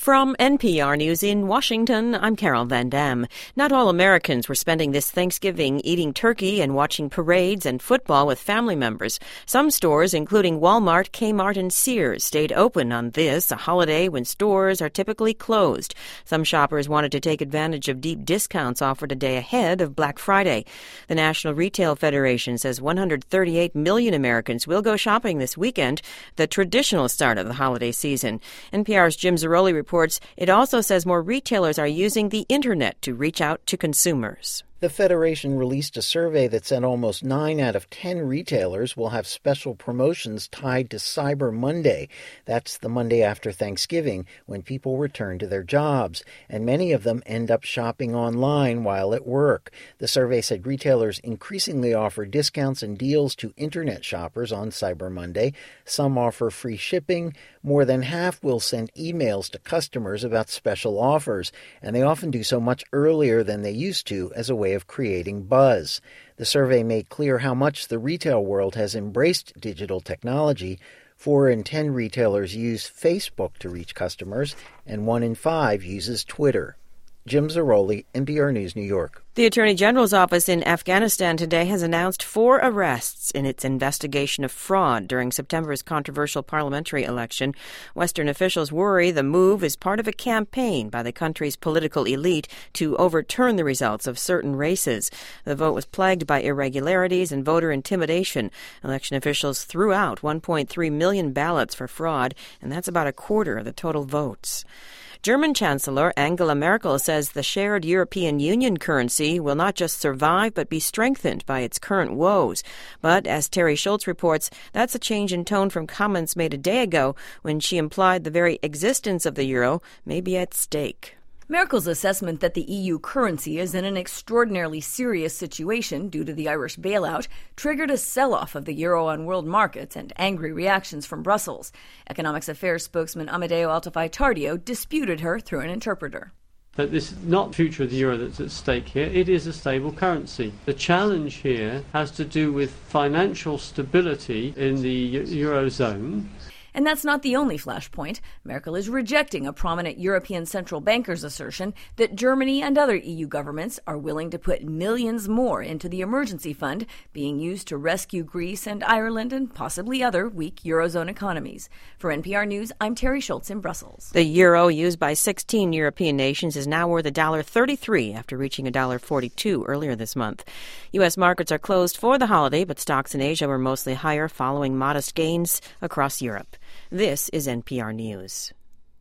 From NPR News in Washington, I'm Carol Van Dam. Not all Americans were spending this Thanksgiving eating turkey and watching parades and football with family members. Some stores, including Walmart, Kmart, and Sears, stayed open on this, a holiday when stores are typically closed. Some shoppers wanted to take advantage of deep discounts offered a day ahead of Black Friday. The National Retail Federation says 138 million Americans will go shopping this weekend, the traditional start of the holiday season. NPR's Jim Zarroli reports it also says more retailers are using the Internet to reach out to consumers. The Federation released a survey that said almost 9 out of 10 retailers will have special promotions tied to Cyber Monday. That's the Monday after Thanksgiving, when people return to their jobs, and many of them end up shopping online while at work. The survey said retailers increasingly offer discounts and deals to Internet shoppers on Cyber Monday. Some offer free shipping. More than half will send emails to customers about special offers, and they often do so much earlier than they used to as a way of creating buzz. The survey made clear how much the retail world has embraced digital technology. 4 in 10 retailers use Facebook to reach customers, and 1 in 5 uses Twitter. Jim Zarroli, NPR News, New York. The Attorney General's office in Afghanistan today has announced 4 arrests in its investigation of fraud during September's controversial parliamentary election. Western officials worry the move is part of a campaign by the country's political elite to overturn the results of certain races. The vote was plagued by irregularities and voter intimidation. Election officials threw out 1.3 million ballots for fraud, and that's about a quarter of the total votes. German Chancellor Angela Merkel says the shared European Union currency will not just survive but be strengthened by its current woes. But as Terry Schultz reports, that's a change in tone from comments made a day ago when she implied the very existence of the euro may be at stake. Merkel's assessment that the EU currency is in an extraordinarily serious situation due to the Irish bailout triggered a sell-off of the euro on world markets and angry reactions from Brussels. Economics Affairs spokesman Amedeo Altafai-Tardio disputed her through an interpreter. But this is not the future of the euro that's at stake here. It is a stable currency. The challenge here has to do with financial stability in the eurozone. And that's not the only flashpoint. Merkel is rejecting a prominent European central banker's assertion that Germany and other EU governments are willing to put millions more into the emergency fund being used to rescue Greece and Ireland and possibly other weak Eurozone economies. For NPR News, I'm Terry Schultz in Brussels. The euro, used by 16 European nations, is now worth $1.33 after reaching $1.42 earlier this month. U.S. markets are closed for the holiday, but stocks in Asia were mostly higher following modest gains across Europe. This is NPR News.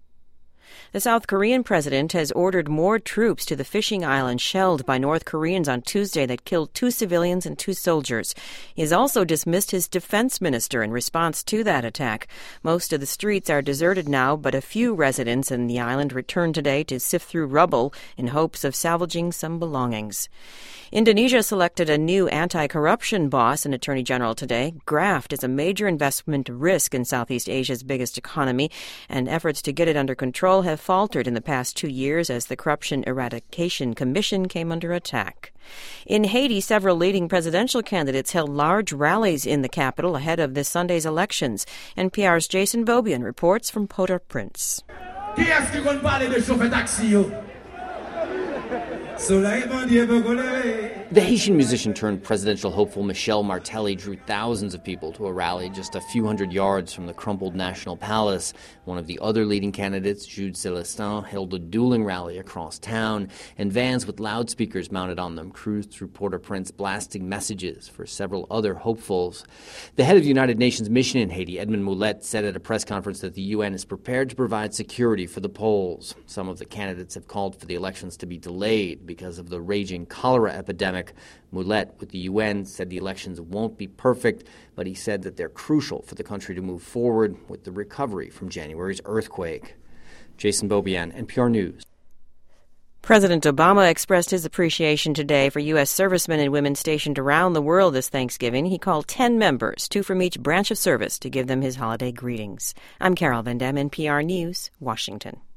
The South Korean president has ordered more troops to the fishing island shelled by North Koreans on Tuesday that killed 2 civilians and 2 soldiers. He has also dismissed his defense minister in response to that attack. Most of the streets are deserted now, but a few residents in the island returned today to sift through rubble in hopes of salvaging some belongings. Indonesia selected a new anti-corruption boss and attorney general today. Graft is a major investment risk in Southeast Asia's biggest economy, and efforts to get it under control have faltered in the past 2 years as the Corruption Eradication Commission came under attack. In Haiti, several leading presidential candidates held large rallies in the capital ahead of this Sunday's elections. NPR's Jason Beaubien reports from Port-au-Prince. The Haitian musician turned presidential hopeful Michel Martelly drew thousands of people to a rally just a few hundred yards from the crumpled National Palace. One of the other leading candidates, Jude Celestin, held a dueling rally across town, and vans with loudspeakers mounted on them cruised through Port-au-Prince blasting messages for several other hopefuls. The head of the United Nations mission in Haiti, Edmond Moulet, said at a press conference that the UN is prepared to provide security for the polls. Some of the candidates have called for the elections to be delayed because of the raging cholera epidemic. Moulet, with the UN, said the elections won't be perfect, but he said that they're crucial for the country to move forward with the recovery from January's earthquake. Jason Beaubien, NPR News. President Obama expressed his appreciation today for U.S. servicemen and women stationed around the world this Thanksgiving. He called 10 members, 2 from each branch of service, to give them his holiday greetings. I'm Carol Van Dam, NPR News, Washington.